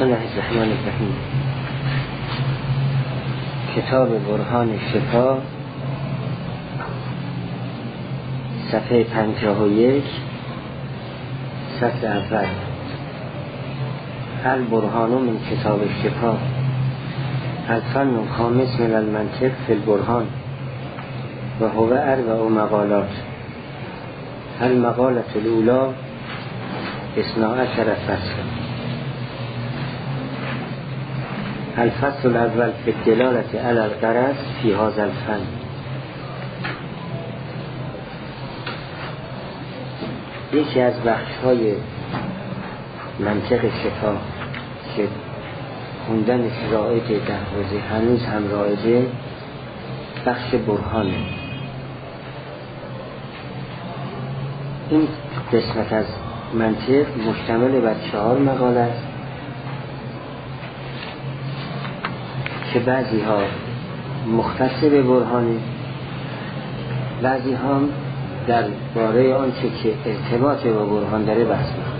بسم الله الرحمن الرحیم. کتاب برهان شفا، صفحه 51، سطر اول. البرهان من کتاب شفا، الفن الخامس من المنطق فی البرهان و هو اربع مقالات. المقالة الاولى 12 فصل. الفصل الاول فی الدلالة علی الغرض فی هذا الفن. یکی از بخش‌های منطق شفا که خوندنش رایجه در حوزه، هنوز هم رایجه، بخش برهانه. این قسمت از منطق مشتمل بر 4 مقاله است که بعضی ها مختص به برهانه، بعضی ها در باره آنچه که ارتباط با برهان داره بحث می‌کنه.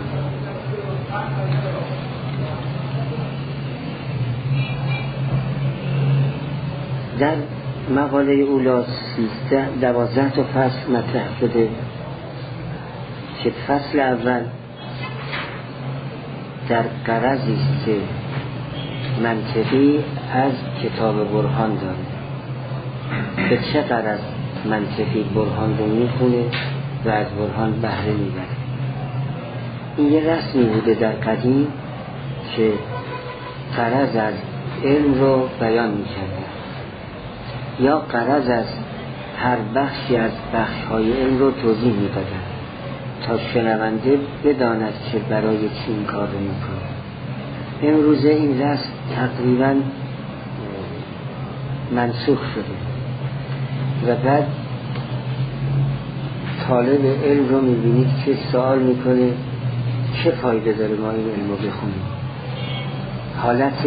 در مقاله اولی 12 تا فصل مطرح شده که فصل اول در غرضی است که منطقی از کتاب برهان داره، به چه غرض منطقی برهان رو میخونه و از برهان بهره میبره. این یه رسمی بوده در قدیم که غرض از علم رو بیان میکرده یا غرض از هر بخشی از بخش‌های علم رو توضیح میدادن تا شنونده بداند که برای چی این کار رو میکنه. امروزه این رسم تقریبا منسوخ شده و بعد طالب علم رو میبینید که سوال میکنه چه فایده داره ما این علم رو بخونیم. حالت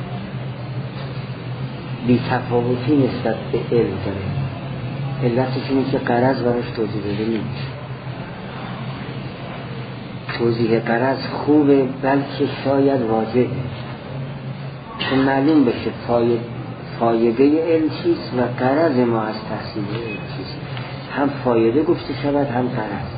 بی‌تفاوتی نسبت به علم داره. علتش اینه که غرض براش توضیح داده نمیشه. توضیح غرض خوبه، بلکه شاید واضحه که معلوم بشه فایده علم چیست و غرض ما از تحصیل علم چیست. هم فایده گفته شود هم غرض.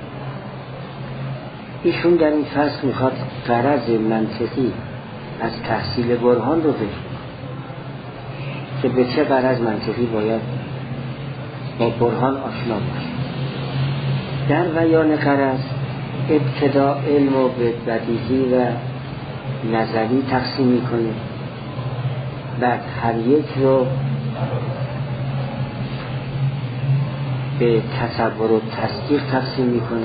ایشون در این فصل میخواد غرض منطقی از تحصیل برهان رو بگه که به چه غرض منطقی باید با برهان آشنا باشه. در بیان غرض ابتدا علم رو به بدیهی و نظری تقسیم میکنه، بعد هر یک رو به تصور و تصدیق تقسیم میکنه،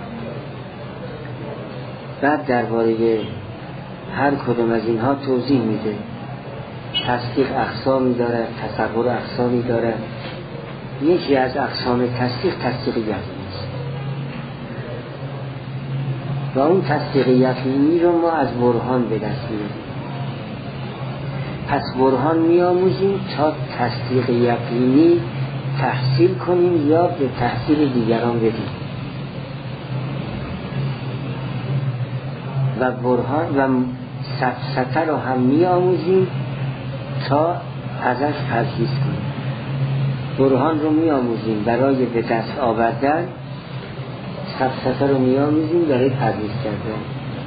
بعد درباره هر کدوم از اینها توضیح میده. تصدیق اقسامی داره، تصور اقسامی داره. یکی از اقسام تصدیق یقینی است و اون تصدیق یقینی رو ما از برهان به دست میاریم. پس برهان میآموزیم تا تصدیق یقینی تحصیل کنیم یا به تحصیل دیگران بدیم و برهان و سفسطه رو هم میآموزیم تا ازش پرهیز کنیم. برهان رو میآموزیم برای به دست آوردن، سفسطه رو میآموزیم برای پرهیز کردن.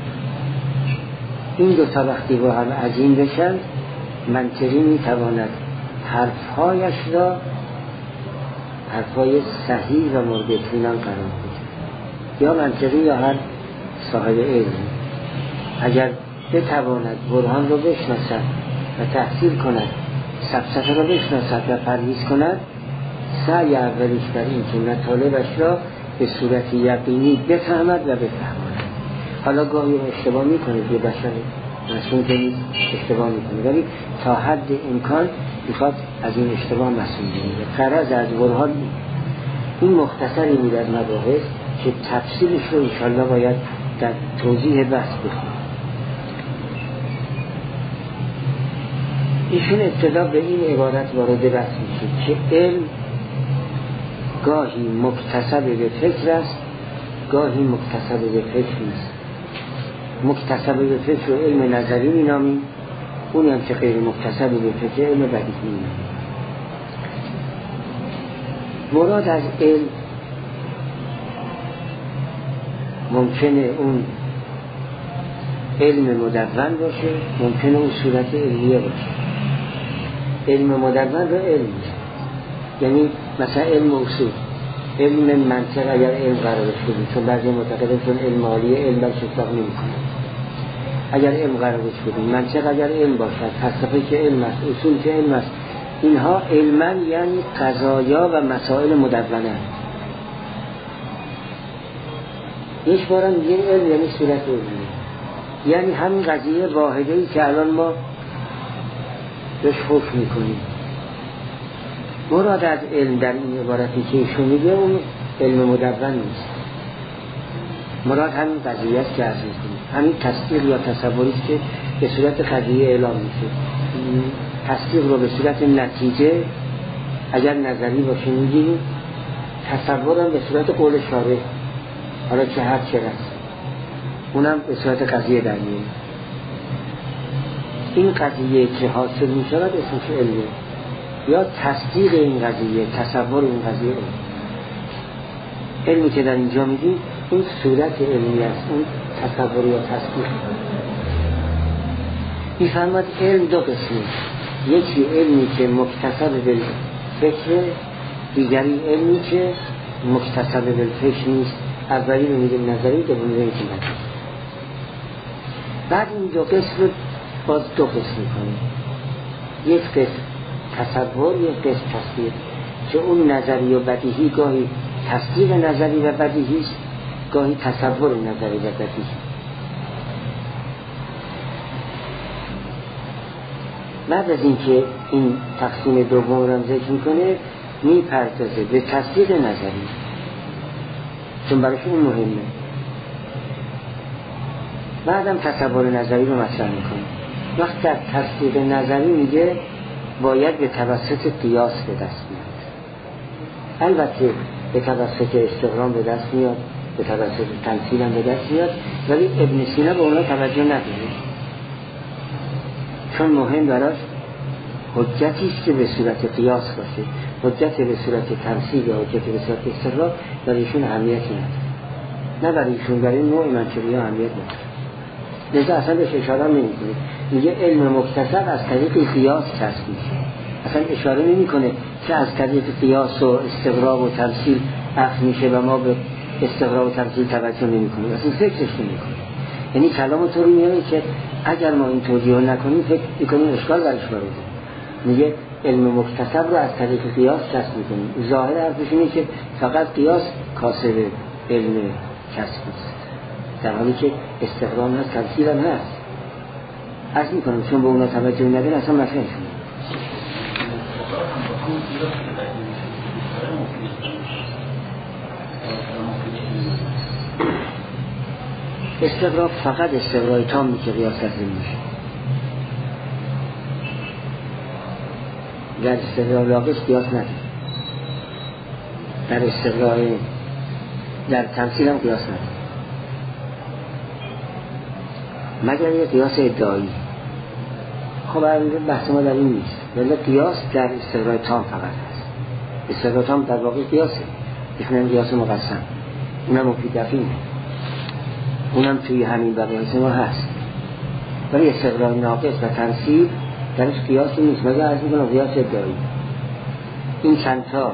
این دو تا وقتی با هم عجین بشن، منطقی میتواند حرفهایش را حرفهای صحیح و مورد اطمینان قرار بده. یا منطقی یا هر صاحب علم اگر بتواند برهان رو بشناسد و تحصیل کند، سفسطه رو بشناسد و پرهیز کند، سعی اولیش بر این که مطالبش را به صورت یقینی بفهمد و بفهماند. حالا گاهی اشتباه میکنه، یه بشر مسئول که نیست اشتباه میکنه، ولی تا حد امکان میخواد از این اشتباه مسئول بگیره. غرض از برهان این مختصری بود از مباحث که تفصیلش رو انشالله باید در توضیح بحث بخونیم. ایشون ابتدا به این عبارت وارد بحث میشه که علم گاهی مکتسب به فکر است، گاهی مکتسب به فکر نیست. مکتسب به فکر و علم نظری مینامیم، اونی هم که غیر مکتسب به فکر علم بدیهی مینامیم. مراد از علم ممکنه اون علم مدون باشه، ممکنه اون صورت علمیه باشه. علم مدون رو علم میشه، یعنی مثلا علم اصول، علم منطق اگر علم قرارش بدیم، چون بعضی معتقدن چون علم عالیه علم برش اطلاق نمی‌کنه. اگر علم قرارش بدیم، منطق اگر علم باشد، فلسفه که علم است، اصول که علم است، اینها علما یعنی قضایا و مسائل مدونه. یک بارم میگیم علم یعنی صورت علمیه، یعنی همین قضیه واحده‌ای که الان ما بهش حکم میکنیم. مراد از علم در این عبارتی که ایشون میگه اون علم مدون نیست، مراد همین قضیه است که عرض میکنیم، همین تصدیق یا تصوری است که به صورت قضیه اعلام میشه. تصدیق رو به صورت نتیجه اگر نظری باشه میگیم، تصورم به صورت قول شارع، حالا که هر چه است اونم به صورت قضیه در میاد. این قضیه که حاصل میشود اسمش علمه، یا تصدیق این قضیه، تصور این قضیه علمی که در اینجا میگیم این صورت علمی است، اون تصور یا تصدیق. میفرماد علم دو قسمه، یکی علمی که مکتسب بالفکر، دیگری علمی که مکتسب بالفکر نیست. اولی رو میگیم نظری، دومی رو میگیم نظری. بعد این دو قسم رو باز دو قسم میکنیم، یک قسم تصور، یک قسم تصدیق، که اون نظری و بدیهی گاهی تصدیق نظری و بدیهی است، گاهی تصور نظری و بدیهی. بعد از اینکه این تقسیم دوم رو ذکر میکنه، میپردازه به تصدیق نظری، چون برایش اون مهمه. بعدم تصور نظری رو مطرح میکنه. وقت در تصدیق نظری میگه باید به توسط قیاس به دست میاد. البته به توسط استقرام به دست میاد، به توسط تمثیل هم به دست میاد، ولی ابن سینا به اونا توجه نداره، چون مهم براش حجتی است که به صورت قیاس باشه. حجت به صورت تمثیل یا حجت به صورت استقرام برای ایشون اهمیتی نداره، نه برای ایشون، برای نوع منطقی اهمیت نداره. لذا اصلا بهش اشاره نمیکنه. میگه علم مکتسب از طریق قیاس کسب میشه، اصلا اشاره نمیکنه که از طریق قیاس و استقراب و تمثیل اخذ میشه و ما به استقراب و تمثیل توجه نمیکنیم، اصلا فکرش نمیکنه. یعنی کلام طوری میاره که اگر ما این توجیه نکنیم فکر میکنیم اشکال برش وارده. میگه علم مکتسب رو از طریق قیاس کسب میکنیم. ظاهر حرفش اینه که فقط قیاس کاسب علم کسب است، در حالی که استقرام هست، تمثیل هم هست. عرض میکنم چون به اونا توجه نداره اصلا مطرح شده. استقرار فقط استقرار تام که قیاس لازم میشه. در استقرار لاغش قیاس نداره، در استقرار در تمثیل هم قیاس نداره، مگر یه قیاس ادعایی. خب بحث ما در این نیست، ولی قیاس در استقرار تام فقط هست. استقرار تام در واقع قیاسه، میخونن قیاس مقسم، اونم مفید دفینه، اونم توی همین بقیه ما هست. ولی استقرار ناقص و تمثیل درش قیاسی نیست، مگر از میکنم قیاس ادعایی. این چند تا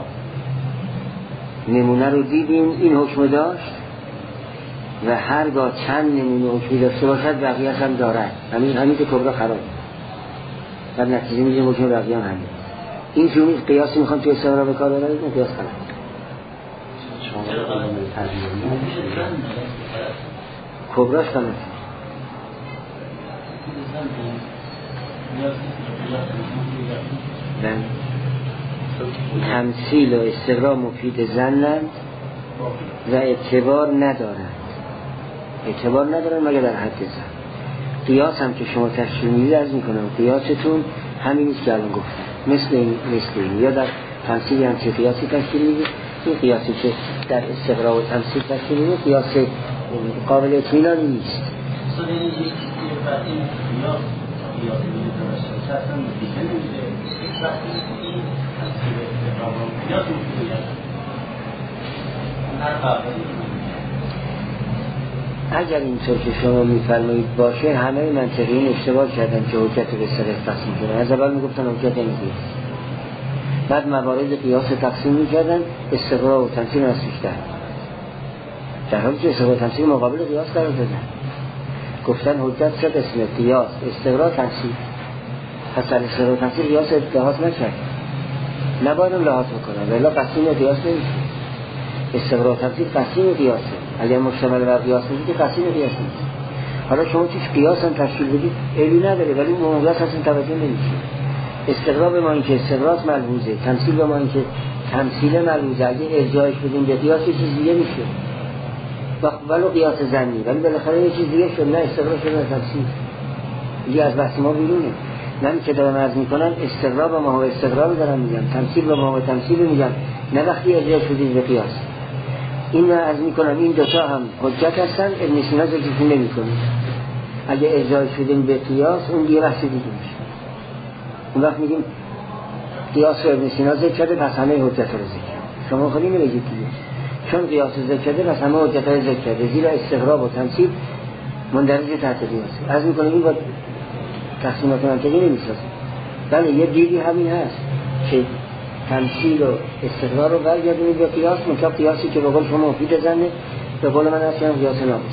نمونه رو دیدیم، این حکم داشت و هرگاه چند نمونه حکمی داشته باشد بقیه هم دارد، همین که کبرا خراب و نتیجه میگیم حکم بقیه هم همین. این جمعی قیاسی میخوام توی استقرار به کار ببرید، این قیاس خراب. کبراش کنه تمثیل و استقرار مفید زنند و اعتبار ندارند، اعتبار ندارند مگر در حد زن. قیاس هم که شما تشریح میدید از میکنم قیاستون همینیست که الان گفتم، مثل این یا در تمثیلی هم که قیاسی تشریح میدید، این قیاسی که در استقرار و تمثیل تشریح میدید قیاس قابل اطمینانی نیست. استاد یعنی یک چیزی بعد این قیاس میده درسته اصلا نتیجه نمیده وقتی این تصویر استقرام قیاس میشه هر قبلی اگر اینطور که شما میفرمایید باشه همه منطقیین اشتباه کردن که حجت به سر تقسیم کنن. از اول میگفتن حجت نمیگه، بعد موارد قیاس تقسیم میکردن، استقرار و تمثیل نسوشتن، در حالی که استقرار و تمثیل مقابل قیاس قرار دادن. گفتن حجت سه قسمه: قیاس، استقرار، تمثیل. پس در استقرار و تمثیل قیاس لحاظ نکرد، نباید هم لحاظ بکنن ولی قسیم قیاس نمیشه. استقرار و تمثیل قسیم قیاسه، اگر مشتمل بر قیاس میشه که قسیم قیاس نیست. حالا شما توش قیاس هم تشکیل بدید عیبی نداره، ولی اون قیاس اصلا توجه نمیشه. استقرار به ما این که استقرار ملحوظه، تمثیل به ما این که تمثیل ملحوظه. اگه ارجاعش بدیم به قیاس یه چیز دیگه میشه، ولو قیاس ظنی، ولی بالاخره یه چیز دیگه شد، نه استقرار شد نه تمثیل. دیگه از بحث ما بیرونه. من که دارم عرض میکنم استقرار به ما و استقرار دارم میگم، تمثیل به ما و تمثیل میگم، نه وقتی ارجاع شدید به قیاس. این من عرض میکنم این دوتا هم حجت هستن، ابن سینا ذکرشون نمیکنه. اگه ارجاع شدیم به قیاس اون دیگه بحث دیگه میشه. اون وقت میگیم قیاس رو ابن سینا ذکر کرده پس همه حجت رو ذکر. شما خودی نمیگید دیگه، چون قیاس رو ذکر کرده پس همه حجت رو ذکر کرده، زیرا استقرار و تمثیل مندرج تحت قیاس. عرض میکنم این با تقسیمات منطقی نمیسازه، بله یه دیدی همین هست که تمثیل و استقرار رو برگردونید به قیاس، منطقه قیاسی که به قول شما مفید زنه، به قول من هست که هم قیاس نابست.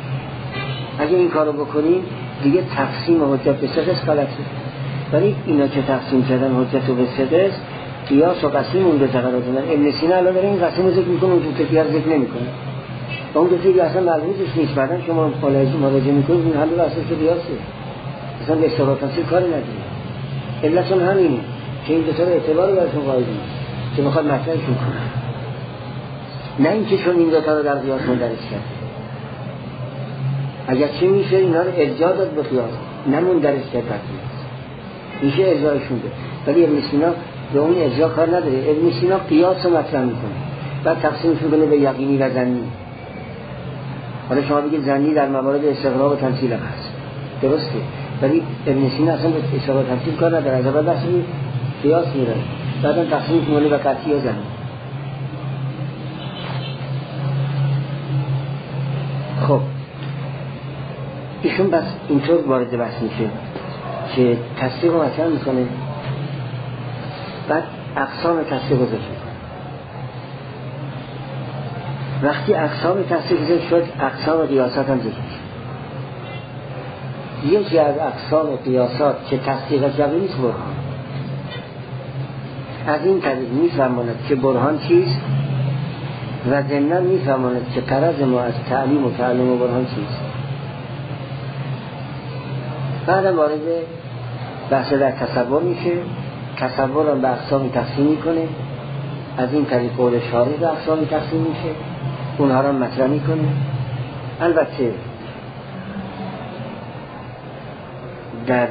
اگه این کارو بکنیم دیگه تقسیم و حجت به سه قسم غلطه. ولی اینا که تقسیم کردن حجت رو به سه قسم، قیاس و قسیم اون دو قرار دادن. ابن سینا الان داره این قسیم رو ذکر میکنه، اون دو تکیه رو ذکر نمیکنه و اون دو تکیه اصلا ملحوظش نیست. بعدا شما مراجعه میکنید این حل اساس قیاسه، اصلا به استقرار تمثیل کاری نداره. علتون همینه که این دو تا رو اعتبار برشون قائل نیست که میخواد مطرحشون کنه، نه اینکه چون این دو تا رو در قیاس مندرج کرد. اگر چی میشه اینا رو ارجاع داد به قیاس، نه مندرج کرد به قیاس، میشه ارجاعشون ده. ولی ابن سینا به اون ارجاع کار نداره. ابن سینا قیاس رو مطرح میکنه، بعد تقسیمشون کنه به یقینی و ظنی. حالا شما بگید ظنی در موارد استقرار و تمثیل هست، درسته، ولی ابن سینا اصلا به استقرار و تمثیل کار نداره، از اول بحث قیاس میره، بعدم تقسیم کنه به قطعی و ظنی. خب ایشون بس اینطور وارد بحث میشه که تصدیق رو مطرح میکنه، بعد اقسام تصدیق رو ذکر میکنه. وقتی اقسام تصدیق ذکر شد، اقسام قیاسات هم ذکر شد. یکی از اقسام قیاسات که تصدیق جبری نیست برهان. از این طریق میفهماند که برهان چیست و ضمناً میفهماند که غرض ما از تعلیم و تعلم و برهان چیست. بعدم وارد بحث در تصور میشه، تصور هم به اقسامی تقسیم میکنه، از این طریق قول شارع به اقسامی تقسیم میشه، اونها را مطرح میکنه. البته در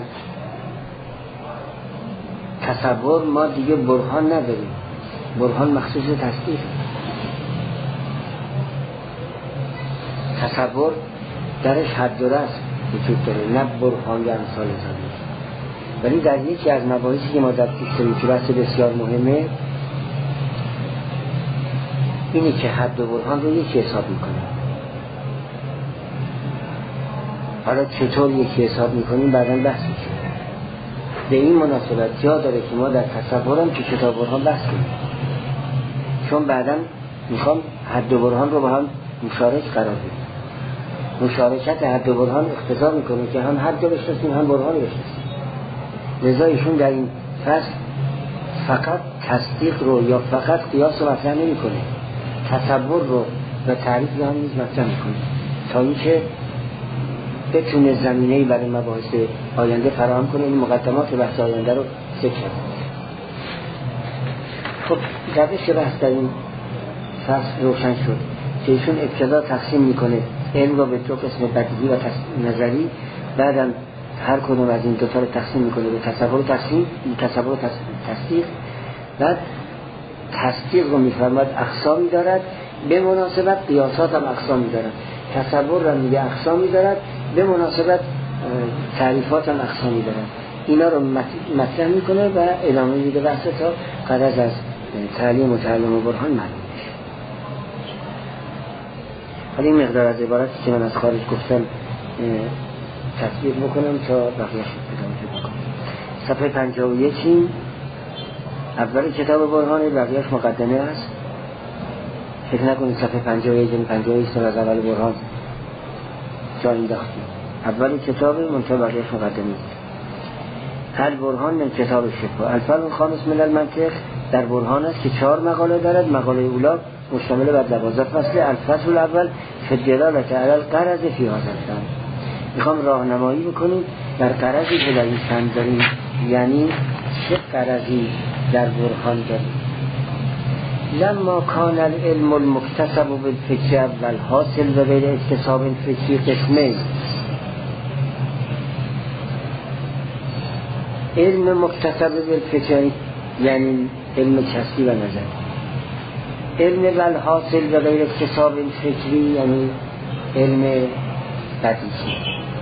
تصور ما دیگه برهان نداریم، برهان مخصوص تصدیق. تصور درش حد و رسم وجود داره، نه برهان یا امثال ذالک. ولی در یکی از مباحثی که ما در پیش داریم که بحث بسیار مهمه، اینه که حد و برهان رو یکی حساب میکنیم. حالا چطور یکی حساب میکنیم بعداً بحث میشه. به این مناسبت جا داره که ما در تصورم که کتاب برهان بحث کنیم، چون بعداً میخوام حد و برهان رو با هم مشارک قرار بدیم. مشارکت حد و برهان اقتضا میکنه که هم حد رو بشناسیم هم برهان رو بشناسیم. لذا ایشون در این فصل فقط تصدیق رو یا فقط قیاس رو مطرح نمیکنه، تصور رو و تعریف رو هم نیز مطرح میکنه تا اینکه بتونه زمینه‌ای برای مباحث آینده فراهم کنه. این مقدمات بحث آینده رو ذکر کنه. خب روش بحث در این فصل روشن شد که ایشون ابتدا تقسیم میکنه علم رو به دو قسم بدیهی و نظری، بعدم هر کدوم از این دوتا رو تقسیم میکنه به تصور و تصدیق. بعد تصدیق رو میفرماد اقسامی دارد، به مناسبت قیاسات هم اقسامی دارد. تصور رو میگه اقسامی دارد، به مناسبت تعریفات هم اقسامی دارن، اینا رو مطرح میکنه و ادامه میده بحث تا غرض از تعلیم و تعلم و برهان معلوم میشه. حالا این مقدار از عبارتی که من از خارج گفتم تصویر بکنم تا بقیه‌اش ادامه بکنم. صفحه 51 اول کتاب برهانه، بقیه‌اش مقدمه است. فکر نکنید صفحه 51 سال از اول برهان جا انداختیم. اول کتاب منتها بقیه‌اش مقدمه است. هل برهان من کتاب شفا الفرق الخامس من المنطق در برهان است که 4 مقاله دارد. مقاله اولا مشتمل بر 12 فصل. الفصل الاول فی الدلالة علی الغرض فی هذا الفن. میخوام راهنمایی بکنیم در غرضی که در این فن داریم، یعنی چه غرضی در برهان داریم. لما کان العلم المکتسب بالفکر والحاصل و غیر اکتساب فکری قسمه. علم مکتسب بالفکر یعنی علم کسبی و نظر، علم والحاصل و غیر اکتساب فکری یعنی علم بدیهی.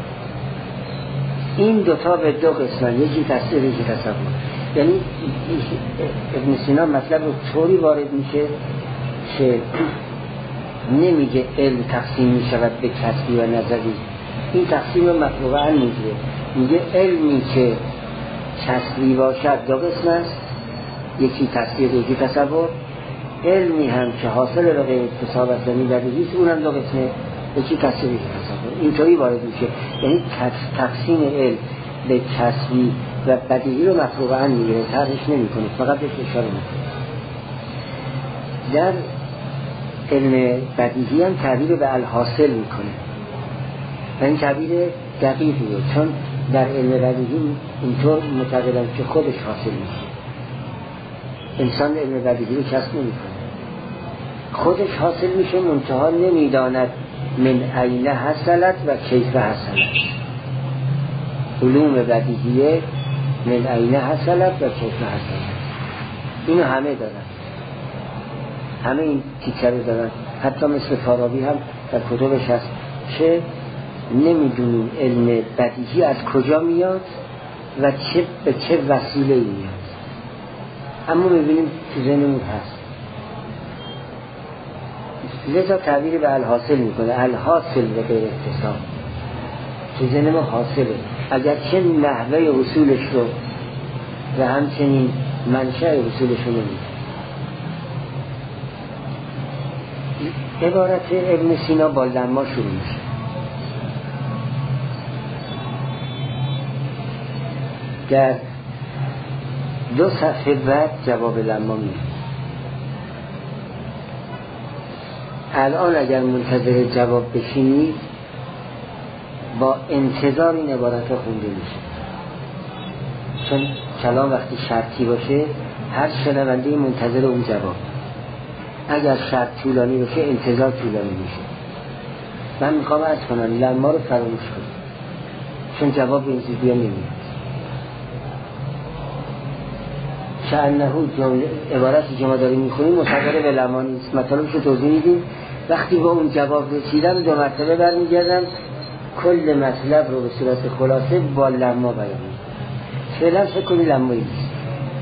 این دوتا به 2 قسمن، یکی تصدیق یکی تصور. یعنی ابن سینا مطلب رو طوری وارد میشه که نمیگه علم تقسیم میشود به کسبی و نظری، این تقسیم رو مطلوبا میگه، میگه علمی که کسبی باشد 2 قسم است، یکی تصدیق یکی تصور. علمی هم که حاصل به غیر اکتساب است یعنی بدیهی است، اونم 2 قسمه، یکی تصدیق یکی تصور. اینطوری وارد میشه، یعنی تقسیم علم به کسبی و بدیهی رو مطلوبا میگیره، طرحش نمیکنه، فقط بهش اشاره میکنه. در علم بدیهی هم تعبیر به الحاصل میکنه و این تعبیر دقیقیه، چون در علم بدیهی اینطور معتقدن که خودش حاصل میشه. انسان علم بدیهی رو کسب نمیکنه، خودش حاصل میشه، منتها نمیداند من این حصلت و کیف حصلت. علوم بدیهیه من این حصلت و کیف حصلت، اینو همه دارن، همه این تیکه رو دارن. حتی مثل فارابی هم در کتبش هست که نمیدونیم علم بدیهی از کجا میاد و به چه وسیله میاد، اما میبینیم تو ذهنمون هست. لذا تعبیر به الحاصل میکنه، الحاصل به غیر اکتساب، تو ذهن ما حاصله، اگر چه نحوه اصولش رو و همچنین منشأ اصولش رو نمیده. عبارت ابن سینا با لما شروع میشه. در 2 صفحه بعد جواب لما میاد. الان اگر منتظر جواب بشینید با انتظار این عبارت رو خونده میشه، چون کلام وقتی شرطی باشه هر شنونده منتظر اون جواب. اگر شرط طولانی باشه انتظار طولانی میشه. من میخوام عرض کنم لما رو فراموش کنید، چون جواب به این زودی نمیاد. شأنه جمله عبارتی که ما داریم میخونیم مصدر به لما نیست. مطالبش رو توضیح میدیم، وقتی با اون جواب رسیدم 2 مرتبه برمیگردم کل مطلب رو به صورت خلاصه با لما بیان میکنم. فعلا فکر کنید لمایی نیست.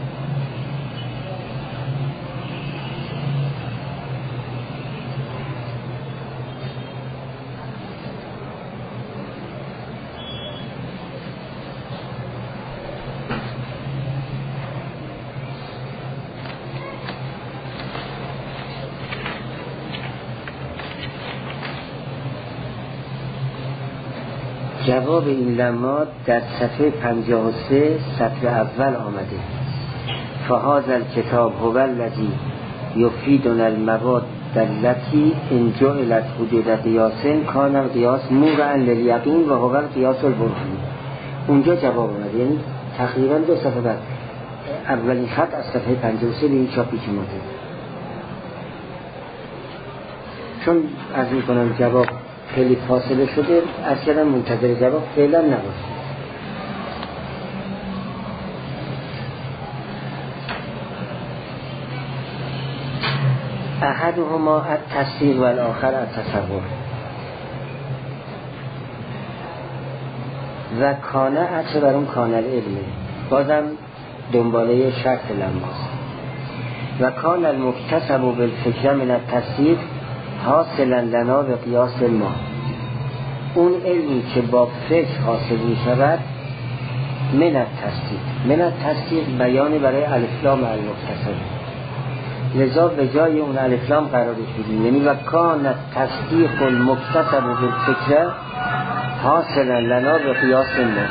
جواب این لما در صفحه 53 سطر اول آمده. فهذا الكتاب هو الذي يفيدنا المواد التي ان جعلت حدود قياس كان القياس موضعا لليقين وهو القياس البرهاني. اونجا جواب آمده، یعنی تقریبا 2 صفحه بعد. اولین خط از صفحه 53 به این چاپی که مونده. چون از میکنم جواب خیلی فاصله شده، اصلا منتظر جواب فعلا نباشه. احدهما التصدیق و الاخر التصور. و کانه عطف بر اون کانه علمه، بازم دنباله شرط لماست. و کان المکتسب بالفکر من التصدیق حاصلا لنا به قیاس ما، اون علمی که با فکر حاصل می شود من التصدیق. من التصدیق بیانی برای الف لام المکتسب، لذا به جای اون الف لام قرارش بدیم، یعنی و کان التصدیق المکتسب بالفکر حاصلا لنا به قیاس ما،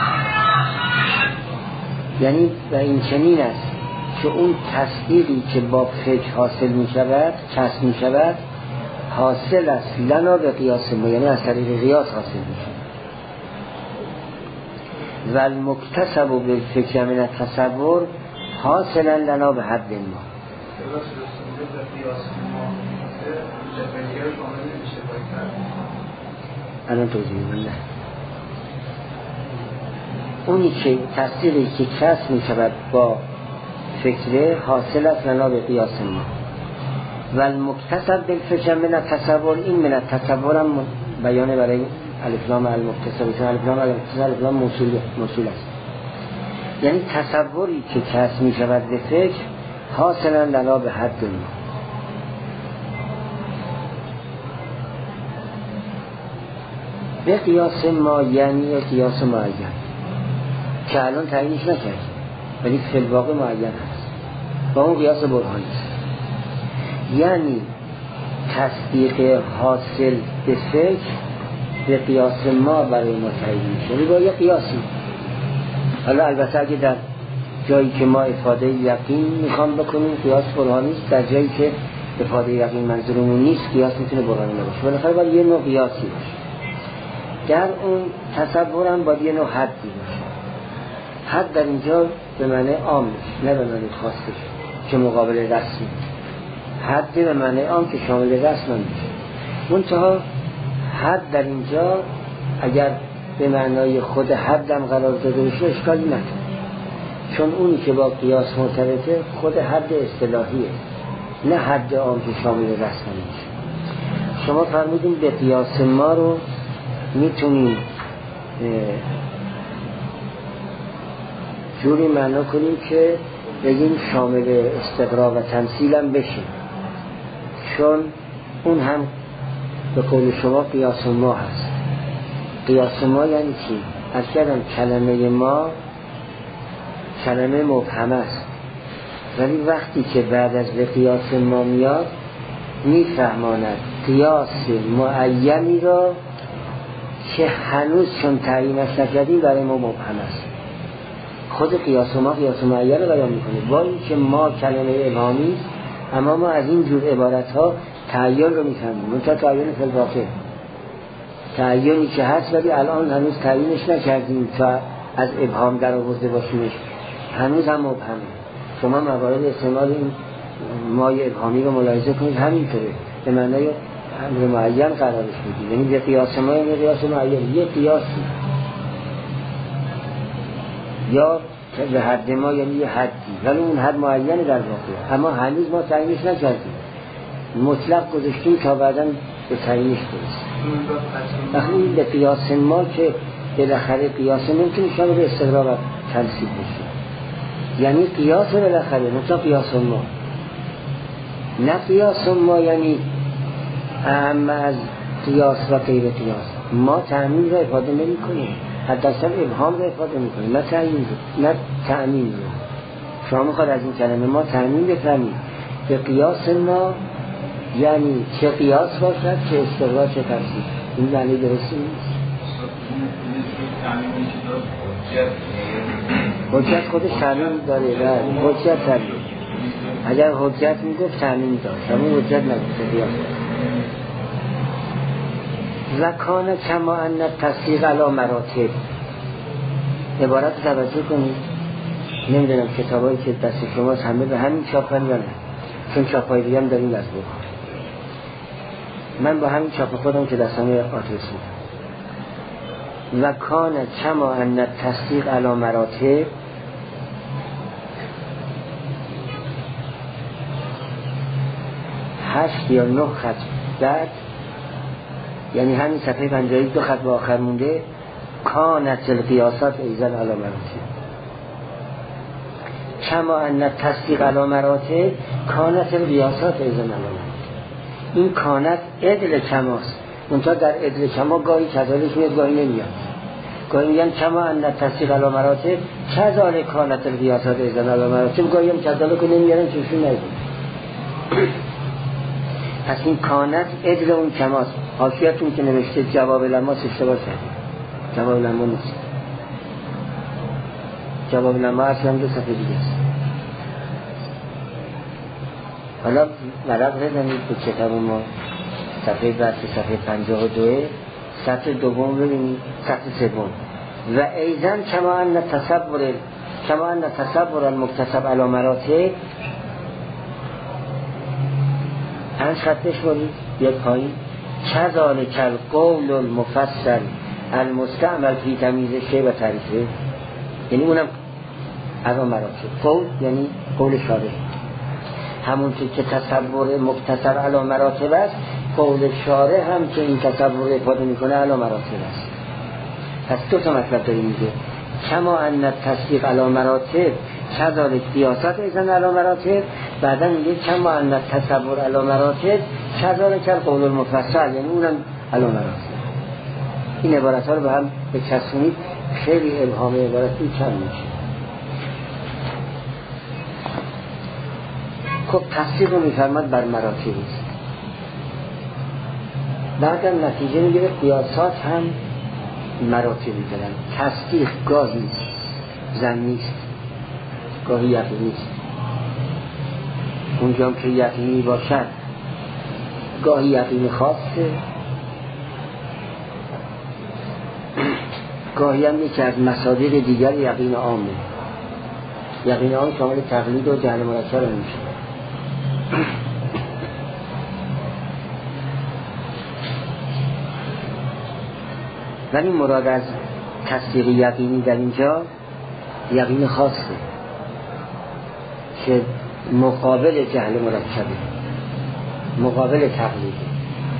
یعنی و این چنین است که اون تصدیقی که با فکر حاصل می شود، کسب می شود، حاصل است لنا به قیاس ما، یعنی از طریق قیاس حاصل می شود. و المکتسب بالفکر من التصور حاصلا لنا به حد ما. الان توضیح میدم. اونی که تصدیقی که کسب می شود با فکر حاصل است لنا به قیاس ما. و المکتسب بالفکر من التصور، این من التصور هم بیانه برای الف لام المکتسب، چون الف لام المکتسب الف لام موصول است، یعنی تصوری که کسب می شود به فکر حاصلا لنا به حد ما. به قیاس ما یعنی قیاس معین که الان تعیینش نکردیم ولی فی الواقع معین هست، با اون قیاس برهانی است، یعنی تصدیق حاصل به فکر به قیاس ما برای ما تعیین میشه، یعنی با یه قیاسی. حالا البته اگه در جایی که ما افاده یقین میخوام بکنیم قیاس برهانی است، در جایی که افاده یقین منظورمون نیست قیاس میتونه برهانی نباشه، بالاخره باید یه نوع قیاسی باشه. در اون تصورم باید یه نوع حدی باشه. حد در اینجا به معنی عام میشه، نه به معنی خاص بشه که مقابل رسمی. حد به معنی عام که شامل رسم میشه. منتها حد در اینجا اگر به معنای خود حدم قرار داده بشه اشکالی نداره، چون اونی که با قیاس مرتبطه خود حد اصطلاحیه، نه حد عام که شامل رسم میشه. شما فرمودین به قیاس ما رو میتونیم جوری معنا کنیم که بگیم شامل استقراء و تمثیل هم بشه، چون اون هم به قول شما قیاس ما هست. قیاس ما یعنی چی؟ از کردم کلمه ما کلمه مبهم است، ولی وقتی که بعد از به قیاس ما میاد میفهماند قیاس معینی را که هنوز چون تعیینش نکردیم برای ما مبهم است. خود قیاس ما قیاس معین رو بیان میکنه، با این که ما کلمه ابهامی اما ما از این جور عبارت ها تعیین رو میفهمیم. منتها تعیین فی الواقع تعیینی که هست ولی الان هنوز تعیینش نکردیم تا از ابهام در آورده باشیمش، هنوز هم مبهمه. شما موارد استعمال این مای ابهامی رو ملاحظه کنید، همینطوره به معنای امر معین قرارش میدید، یعنی به قیاس ما یعنی قیاس معین، یه قیاسی، یا به حد ما یعنی یه حدی، ولی اون حد معینه در واقع، اما هنوز ما تعیینش نکردیم، مطلق گذاشتیم تا بعداً به تعیینش برسیم. وقتی به قیاس ما که بالاخره قیاس نمیتونه شامل استقراء و تمثیل بشه، یعنی قیاس بالاخره مثلا قیاس ما، نه قیاس ما یعنی اهم از قیاس و غیر قیاس. ما تعمیم را افاده نمی کنیم، حداقل ابهام را افاده می کنیم، نه تعمیم را. شما میخواد از این کلمه ما تعمیم بفهمید به قیاس ما یعنی چه قیاس باشد چه استقراء چه تفسیر. این معنی درستی نیست. حجت خودش تعمیم داره، حجت تعمیم، اگر حجت میگفت تعمیم داشت، اما حجت نگفت قیاس. و کان کما ان تصدیق علی مراتب، عبارت رو توجه کنید. نمیدونم کتابایی که دست شماست همه به همین چاپن یا نه، چون چاپای دیگه هم داریم از بخار. من با همین چاپ خودم که دستانه آترس میدم. و کان کما ان تصدیق علی مراتب، 8 یا 9 خط بعد، یعنی همین صفحه 52 خط به آخر مونده، کانت القیاسات ایزن علی مراتب، کما ان تصدیق علی مراتب کانت القیاسات ایزن علی مراتب. این کانت عدل کماست، منتها در عدل کما گاهی کذالک میاد گاهی نمیاد. گاهی میگن کما ان تصدیق علی مراتب کذالک کانت القیاسات ایزن علی مراتب، گاهی هم کذالک نمیارن چشون نگید. پس این کانت عدل اون کماست. حاشیه‌تون که نوشته جواب لما اشتباه کردید، جواب لما نیست. جواب لما اصلا 2 صفحه دیگه است. حالا ورق بزنید به کتاب ما صفحه بعد صفحه 52 سطر دوم ببینید، سطر سوم. و ایزن کما ان تصور المکتسب علی مراتب، 5 خطش برید یک پایین، کذالک القول المفصل المستعمل فی تمییز شیء و تعریفه، یعنی اونم علی مراتب. قول یعنی قول شارع، همون که تصور مکتسب علی مراتب است، قول شارع هم که این تصور افاده میکنه علی مراتب است. پس 2 تا مطلب داریم میگه، کما ان تصدیق علی مراتب کذالک قیاسات ایزن علی مراتب، بعدا میگه کما ان تصور علی مراتب کذالک القول المفصل، یعنی اونم علی مراتب. این عبارت‌ها رو به هم بچسبونید، خیلی ابهام عبارتی کم میشه. خب تصدیق رو میفرماد بر مراتب است. بعدا نتیجه میگیره قیاسات هم مراتبی دارن. تصدیق گاهی ظنی است، گاهی یقینی است. اونجا که یقینی باشد گاهی یقین خاصه، گاهی هم یکی از مصادیق دیگر یقین عامه. یقین عام شامل تقلید و جهل مرکب میشه. ولی مراد از تصدیق یقینی در اینجا یقین خاصه که مقابل جهل مرکبه، مقابل تقلیده.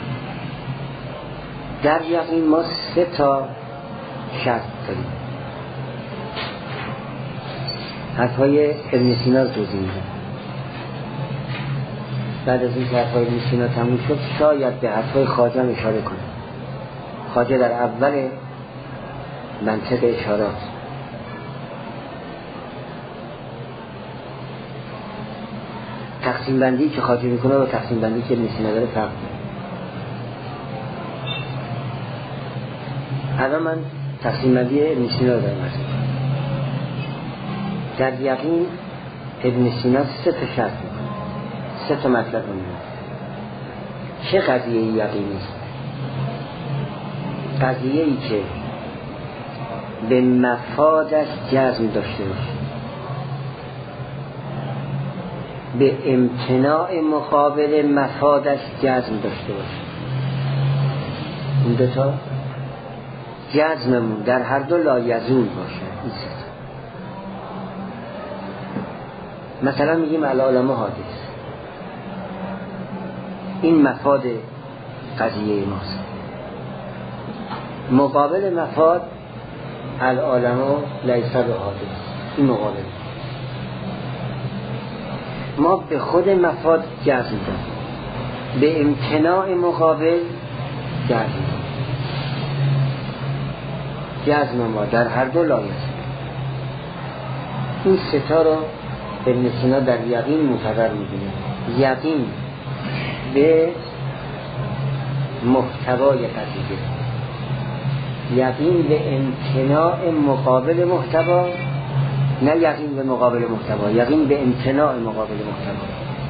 در یقین ما 3 تا شرط داریم. حرفای ابن سینا رو توضیح میدم. بعد از این که حرفای ابن سینا تموم شد شاید به حرفای خواجه اشاره کنم. خواجه در اول منطق اشارات تقسیم بندی که خواجه میکنه و تقسیم بندی که ابن سینا داره فرق داره. الان من تقسیم بندی ابن سینا رو دارم مثلا. در یقین ابن سینا 3 تا شرط میکنه، 3 تا مطلب رو میکنه. چه قضیه یقینی است؟ قضیه‌ای که به مفادش جزم داشته باشه، به امتناع مقابل مفادش جزم داشته باشه. این 2 تا جزممون در هر 2 لایزول باشه. این 3 تا. مثلا میگیم العالم حادث، این مفاد قضیه ماست. مقابل مفاد العالم لیس بحادث، این مقابل. ما به خود مفاد جزم داریم، به امتناع مقابل جزم داریم. جزم ما در هر 2 لایه است. این 3 تا رو ابن سینا در یقین معتبر می‌دونه. یقین به محتوای قضیه، یقین به امتناع مقابل محتوا، نه یقین به مقابل محتوا، یقین به امتناع مقابل محتوا.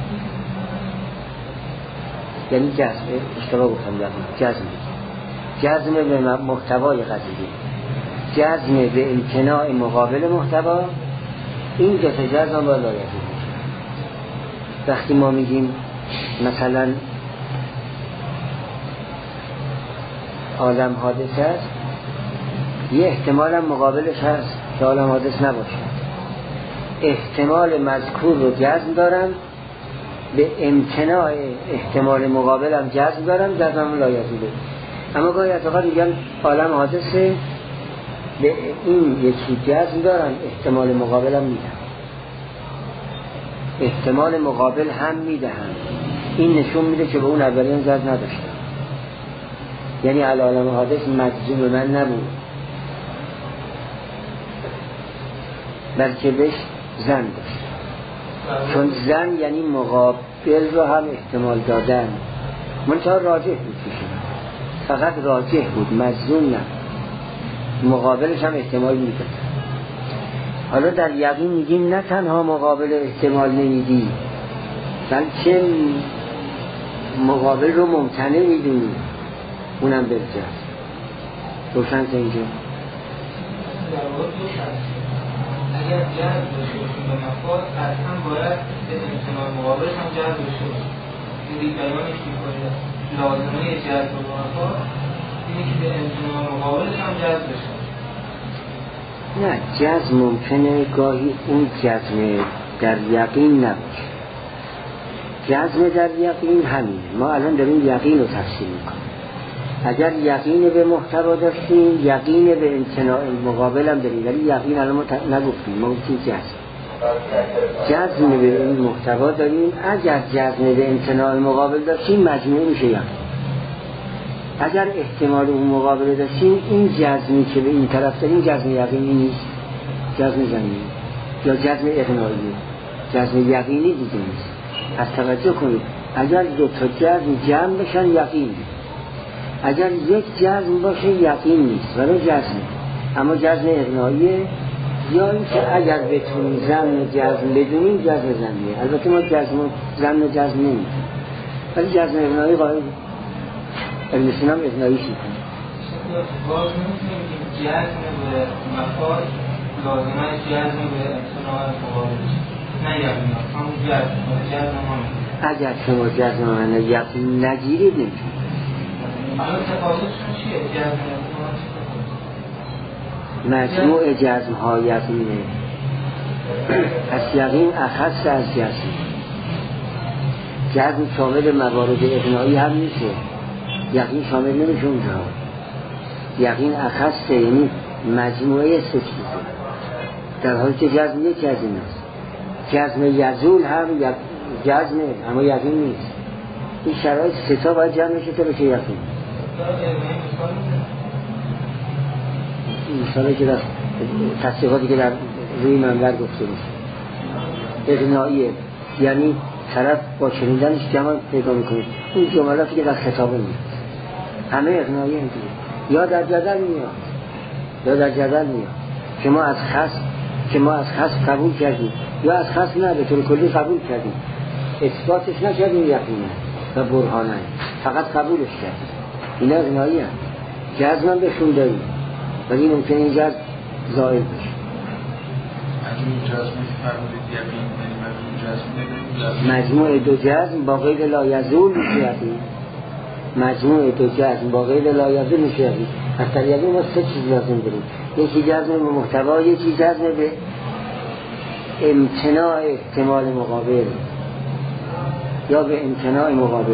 یعنی جزم، اشتباه گفتم، جزم به محتوای قضیه، جزم به امتناع مقابل محتوا. این 2 تا جزم باید لایحه‌ای باشه. وقتی ما میگیم مثلا عالم حادث است، یه احتمال هم مقابلش هست که عالم حادث نباشه. احتمال مذکور رو جزم دارم، به امتناع احتمال مقابل هم جزم دارم، جزم لایحه‌ای. اما گاهی از اوقات میگن عالم حادثه به این یکی جزم دارن، احتمال مقابل هم میدن، احتمال مقابل هم میدهن. این نشون میده که به اون اولین جزم نداشتن، یعنی العالم حادث مجزوم من نبود، بلکه بهش زن داشت. چون زن یعنی مقابل رو هم احتمال دادن، منتها راجح بود کشن، فقط راجح بود، مجزوم نه، مقابلش هم احتمال میداد. حالا در یقین میگیم نه تنها مقابل احتمال نمیدی، بلکه مقابل رو ممتنع میدونی، اونم برجست. روشن تا اینجا؟ اگر جذب داشته باشیم به مفاد، قطعا باید به امتناع مقابلش هم جذب داشته باشیم. این بیانش میکنه لازمه جذب به مفاد اینه که به امتناع مقابلش هم جذب داشته باشیم. نه، جذب ممکنه گاهی اون جذب در یقین نباشه. جذب در یقین همینه. ما الان داریم یقین رو تفسیر میکنیم. اگر یقین به محتوا داشتیم، یقین به امتناع مقابل هم داریم، ولی یقین الان ما نگفتیم، ما گفتیم جذب به این محتوا داریم. اگر جذب به امتناع مقابل داشتیم مجموع میشه یقین. اگر احتمال اون مقابل داشتیم، این جذبی که به این طرف داریم جذب یقینی نیست، جذب زمینی یا جذب اقناعی، جذب یقینی دیگه نیست. پس توجه کنید، اگر دو تا جذب جمع بشن یقین، اگر یک جذب باشه یقین نیست ولی جذب، اما جذب اقناعیه. یا اینکه اگر بتونیم زن جذب بدونیم جذب زمینیه. البته ما زن جذب نمیدونیم، ولی جذب اقناعی قائل علم سنم اقناعیش میکنه. باز نمیتونیم که جذب به مفاد لازمه جذب به امتناع مقابلش نه یقین، همون جذب ما. اگر شما جذب من یقین نگیرید نمیتونید. الان تفاوتشون چیه؟ جذب مجموع جزم ها یقینه. پس یقین اخص از جزم. جزم شامل موارد اقناعی هم میشه، یقین شامل نمیشه اونجا. یقین اخصه، یعنی مجموعه سه چیزه، در حالی که جزم یک از این است. جزم یزول هم جزمه اما یقین نیست. این شرایط سه تا باید جمع میشه تا بشه یقین. مثالی که در تصدیقاتی که در روی منبر گفته میشه اقناعیه، یعنی طرف با شنیدنش جمع پیدا میکنه. این جملاتی که در خطابه میاد همه اقناعیه اینجوری، یا در جدل میاد یا در جدل میاد که ما از خصم قبول کردیم یا از خصم نه به طور کلی قبول کردیم، اثباتش نکردیم یقینه و برهانه، فقط قبولش کردیم. این اقناعیه، جزم هم بهشون داریم ولی ممکنه این جذب زائل بشه. مجموع دو جزم با غیر لا یزول میشه یقین. مجموع دو جزم با غیر لا یزول میشه یقین. از در یقین ما سه چیز لازم داریم، یکی جزم به محتوا، یکی جزم به امتناع احتمال مقابل یا به امتناع مقابل.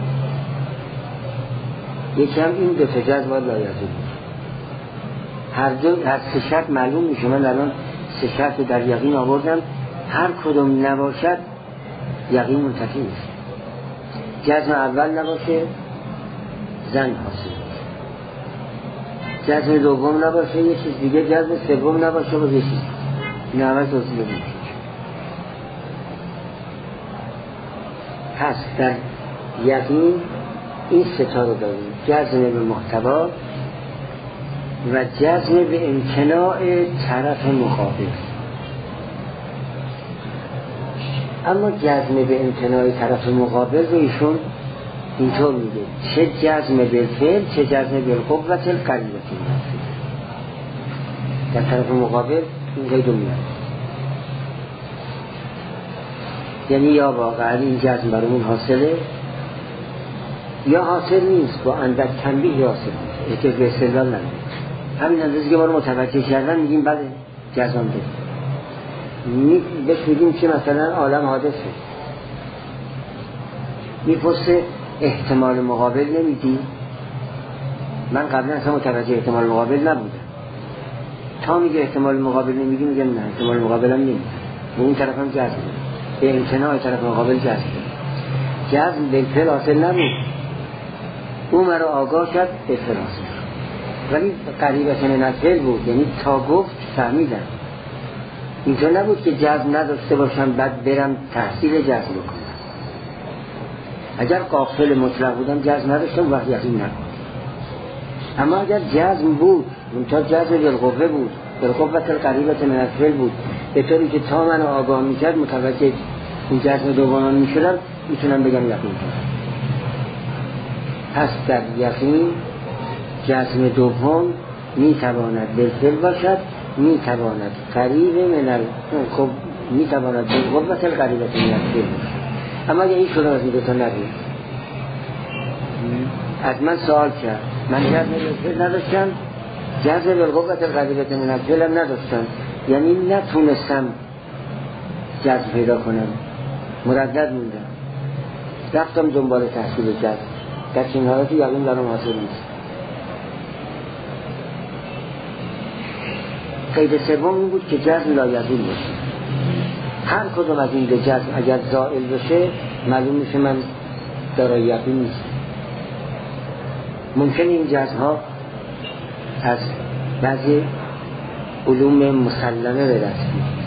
یکی هم این دو تا جزم با لا یزول. هر سه شرط معلوم میشه. من الان سه شرط در یقین آوردم، هر کدوم نباشد یقین منتفی میشه. جزم اول نباشه زن حاصل میشه، جزم دوم نباشه یه چیز دیگه، جزم سوم نباشه و یه چیز نعمت توصیل میشه. پس در یقین این سه تا رو داریم، جزم به محتوا و جزم به امتناع طرف مقابل. اما جزم به امتناع طرف مقابل رو ایشون اینطور میگه، چه جزم بالفعل چه جزم بالقوت القریبه. در طرف مقابل این قید میاد، یعنی یا واقعا این جزم برامون حاصله یا حاصل نیست، با اندک تنبیه حاصل میشه، احتیاج به استدلال نداره. همین اندازه که ما رو متوجه کردن میگیم بله جزم ده، بهش میگیم که مثلا عالم حادثه. میپرسه احتمال مقابل نمیدی؟ من قبلا اصلا متوجه احتمال مقابل نبودم، تا میگه احتمال مقابل نمیگه، میگه نه احتمال مقابل هم نمیگه، به اون طرف هم جذب، به امتناع طرف مقابل جذب بالفعل حاصل نبود، اون مرا آگاه کرد به فعل حاصل، ولی قریبت من الفعل بود، یعنی تا گفت فهمیدم. اینطور نبود که جذب نداشته باشم بعد برم تحصیل جذب کنم. اگر غافل مطلق بودم جذب نداشتم وقت یقین نکنم. اما اگر جذب بود، منتها جذب بالقوه بود، بالقوة القریبة من الفعل بود، به طوری که تا من آگاه میکرد متوجه این جذب دومان میشدم، میتونم بگم یقین کنم. پس در یقین جذب دوم میتواند بالفعل باشد، میتواند قریب من خب میتواند بالقوة القریبة من الفعل باشد. اما اگر این شده از این دوتا نبود، از من سوال کرد، من جذب بالفعل نداشتم، جذب بالقوة القریبة من الفعل هم نداشتم، یعنی نتونستم جذب پیدا کنم، مردد موندم، رفتم دنبال تحصیل جذب، در چنین حالتی یقین دارم حاصل نیست. قید سوم این بود که جذب لایقین باشه. هر کدوم از این دو جذب اگر زائل بشه معلوم میشه من دارای یقین نیست. ممکن این جذب ها از بعضی علوم مسلمه به دست بیاد،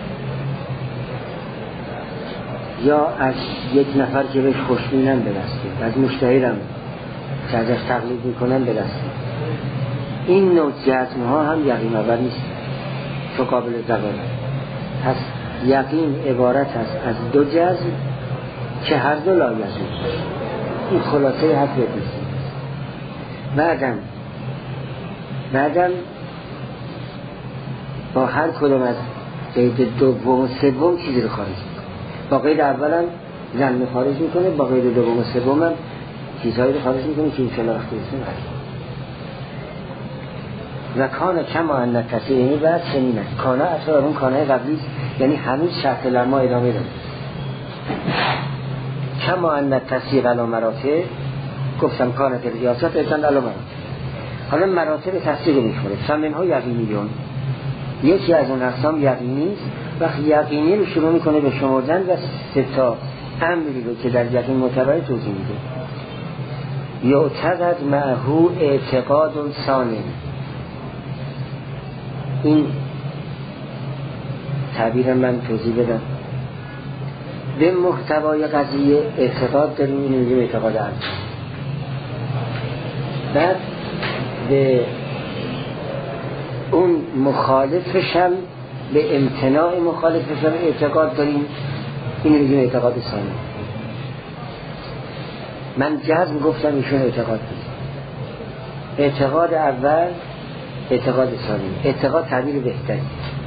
یا از یک نفر که بهش خوشبینم به دست بیاد، از مجتهدم که ازش تقلید میکنم به دست بیاد. این نوع جزم ها هم یقین آور نیست، چو قابل زوال. پس یقین عبارت است از دو جزم که هر دو لایقین. این خلاصه حرف نیست. بعدم با هر کدوم از قید دوم و سوم چیزی رو خارج میکنه. با قید اولم ظن خارج میکنه، با قید دوم و سوم هم چیزهایی رو خارج میکنه که انشاءالله وقتی بسیم هست. و کانه کما ان تصیحی بعد سنین است. کانه اصلا اون کانه قبلی، یعنی هنوز شرط لما ادامه داره. کما ان تصیح علی مراتب، گفتم کانه ریاست ایتن علی مراتب. حالا مراتب تصیح رو میخوره. فمنها یقینیون، یکی از اون اقسام یقینی است. وقتی یقینی رو شروع میکنه به شمردن و سه تا امری رو که در یقین معتبر توضیح میده. یعتقد معهو اعتقاد ثانی. این تعبیر من توضیح بدم. به محتوای قضیه اعتقاد داریم، این میگه اعتقاد اول. بعد به اون مخالفش هم، به امتناع مخالفش هم اعتقاد داریم، این میگه اعتقاد ثانی. من جزم گفتم ایشون اعتقاد داریم. اعتقاد اول، اعتقاد ثانی. اعتقاد تعبیر بهتری.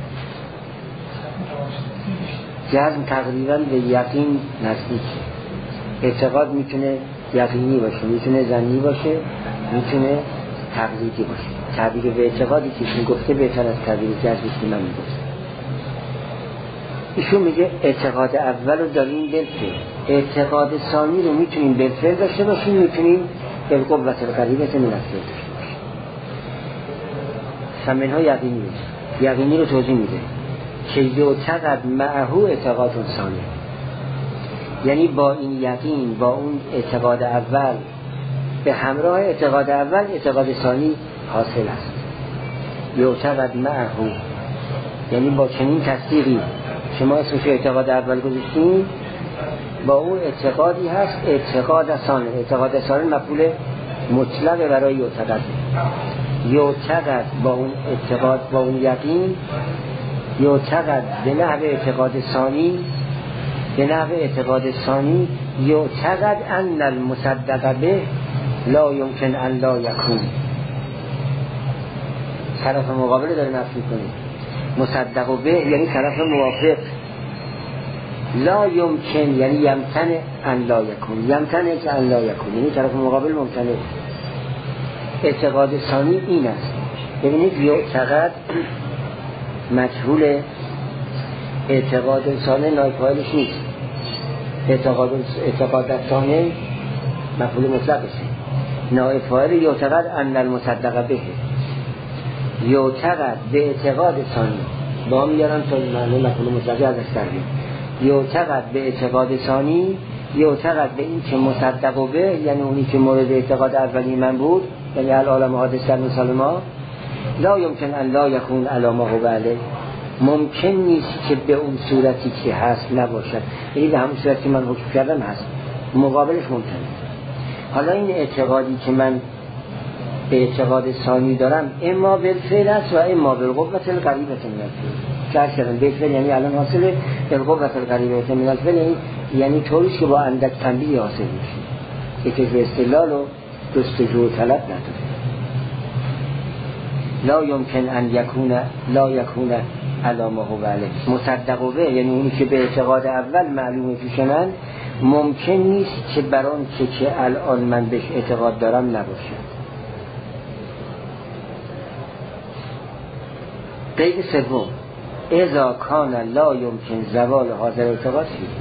جزم تقریبا به یقین نزدیک. اعتقاد میتونه یقینی باشه، میتونه ظنی باشه، میتونه تقلیدی باشه. تعبیر به اعتقادی که ایشون گفته بهتر از تعبیر جزمی که من میگفتم. ایشون میگه اعتقاد اول رو داریم بالفعل، اعتقاد ثانی رو میتونیم بالفعل داشته باشیم، میتونیم بالقوة القریبة من الفعل داشته باشیم. سمنها یقینی است. یقینی رو توضیح میده که یعتقد معهو اعتقاد ثانی، یعنی با این یقین، با اون اعتقاد اول، به همراه اعتقاد اول اعتقاد ثانی حاصل است. یعتقد معهو یعنی با چنین تصدیقی شما اسمش اعتقاد اول گذاشتین، با اون اعتقادی هست اعتقاد ثانی. اعتقاد ثانی مفعول مطلق برای یعتقد. یعتقد با اون اعتقاد، با اون یقین، یعتقد به نحو اعتقاد ثانی، به نحو اعتقاد ثانی یعتقد ان المصدق به لا یمکن ان لا یکون. طرف مقابل داره نفی کنه. مصدق به یعنی طرف موافق. لا یمکن یعنی یمتن ان لا یکون، یمتن که ان لا یکون یعنی طرف مقابل ممکنه. اعتقاد ثانی این است. ببینید یعتقد مجهول، اعتقاد ثانی نایب فاعلش نیست. اعتقاد ثانی مفعول مطلق است. نایب فاعل یعتقد ان المصدق به. یعتقد به اعتقاد ثانی با میارم تا معنی مفهوم مطلقی ازش در بیاد. یعتقد به اعتقاد ثانی، یعتقد به این که مصدق به، یعنی اونی که مورد اعتقاد اولی من بود، یعنی العالم حادث در مثال ما، لا یمکن ان لا یکون علی ما هو علیه، ممکن نیست که به اون صورتی که هست نباشد، یعنی به همون صورتی که من حکم کردم هست، مقابلش ممکنه. حالا این اعتقادی که من به اعتقاد ثانی دارم اما بالفعل است و اما بالقوة القریبة من الفعل. چرا کردم بالفعل یعنی الان حاصل بالقوة القریبة من الفعل، یعنی طوریش که با اندک تنبیه حاصل میشه که به استدلال و جستجو و طلب نداره. لا یمکن ان یکون علی ما هو علیه، مصدق به یعنی اونی که به اعتقاد اول معلومه پیش من، ممکن نیست که بر آن که الان من بهش اعتقاد دارم نباشه. قید سوم، اذا کان لا یمکن زوال حاضر اعتقاد فیه،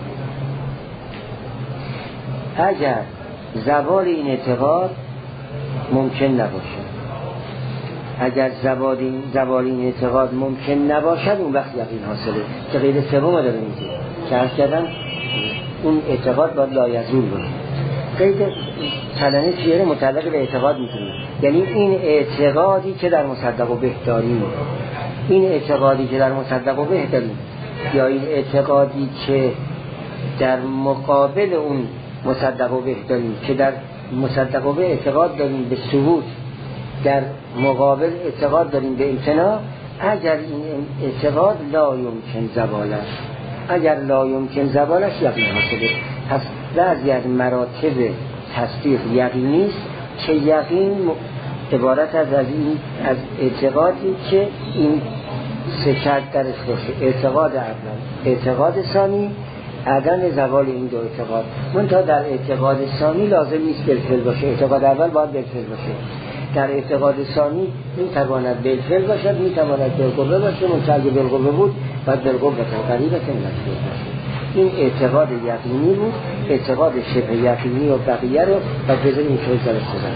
اگر زوال این اعتقاد ممکن نباشه، اگر زوال این اعتقاد ممکن نباشد اون وقت یقین حاصله که قید سوم داره میگه که عرض کردم اون اعتقاد باید لا یزول باشه. قید کلمه چیه؟ متعلق به اعتقاد میکنه، یعنی این اعتقادی که در مصدق به داریم، این اعتقادی که در مصدق به داریم یا این اعتقادی که در مقابل اون مصدق به داریم، که در مصدق به اعتقاد داریم به ثبوت، در مقابل اعتقاد داریم به امتناع، اگر این اعتقاد لا یمکن زوالش، اگر لا یمکن زوالش یقین حاصله. پس بعضی از مراتب تصدیق یقینی است که یقین عبارت از اعتقادی که این سه شرط درش باشه: اعتقاد اول، اعتقاد ثانی، عدم زوال این دو اعتقاد. منتها در اعتقاد ثانی لازم نیست بالفعل باشه، اعتقاد اول باید بالفعل باشه. در اعتقاد ثانی میتواند بالفعل باشد، میتواند بالقوه باشه، منتها اگه بالقوه بود باید بالقوه قریبه نشده باشه. این اعتقاد یقینی بود، اعتقاد شبه یقینی و بقیه رو و بذاریم این شوی درست بزن.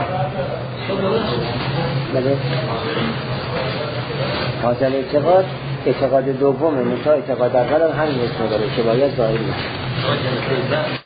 بله حاصل اعتقاد دومه، منتها اعتقاد اول هم همین اسم داره که باید ظاهر میشه.